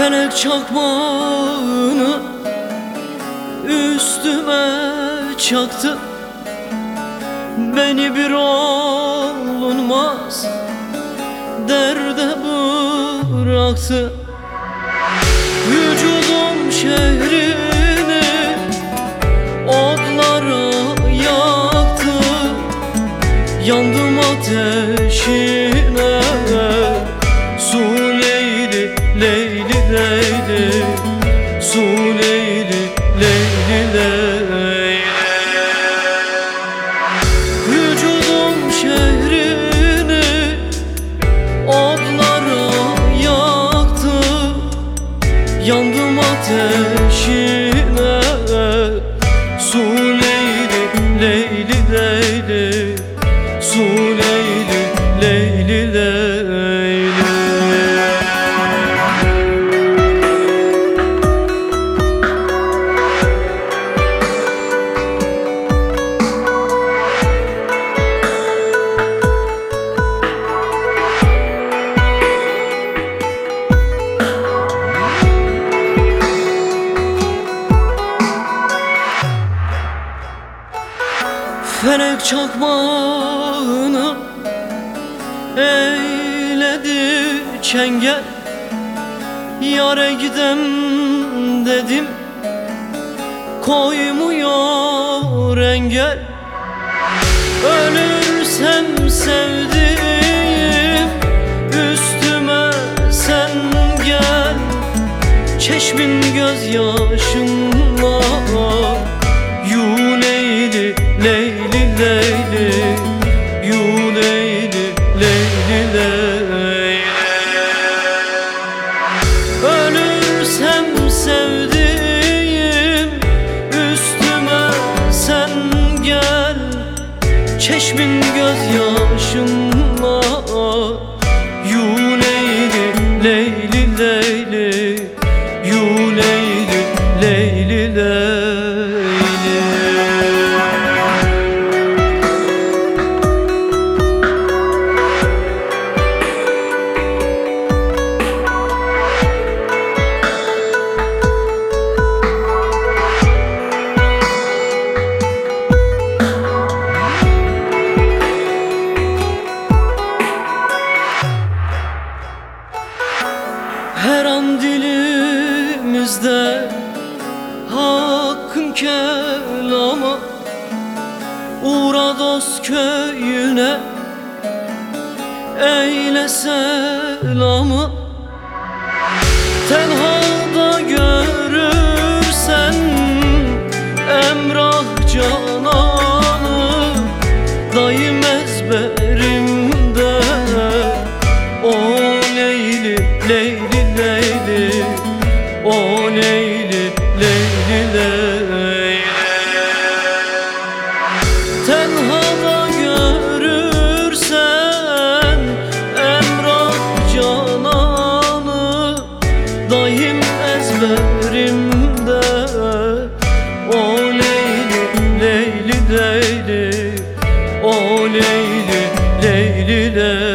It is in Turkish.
Felek çakmağını üstüme çaktı, beni bir olunmaz derde bıraktı. Vücudum şehrini otlara yaktı, yandım ateşine. Su Leyli, Leyli, Leyli, Su Leyli, Leyli, Leyli. Vücudum şehrini otlara yaktı, yandım ateşine. Su Leyli, Leyli, Leyli, Su Leyli, Leyli, Leyli. Felek çakmağını eyledi çengel, yâre gidem dedim, koymuyor engel. Ölürsem sevdiğim, üstüme sen gel, çeşmin gözyaşınla. Yu Leyli, Leyli, Leyli, Yu Leyli, Leyli, Leyli. Ölürsem sevdiğim, üstüme sen gel, çeşmin gözyaşınla. Yu Leyli, Leyli, Leyli, Yu Leyli, Leyli, Leyli. Her an dilimizde hakkın kelamı, uğra dost köyüne eyle selamı. Tenhada görürsen Emrah Canan'ı, daim ezberimde. O Leyli, Leyli, Leyli, O Leyli, Leyli, Leyli. Tenhada görürsen Emrah Canan'ı, daim ezberimde. O Leyli, Leyli, Leyli, O Leyli, Leyli, Leyli.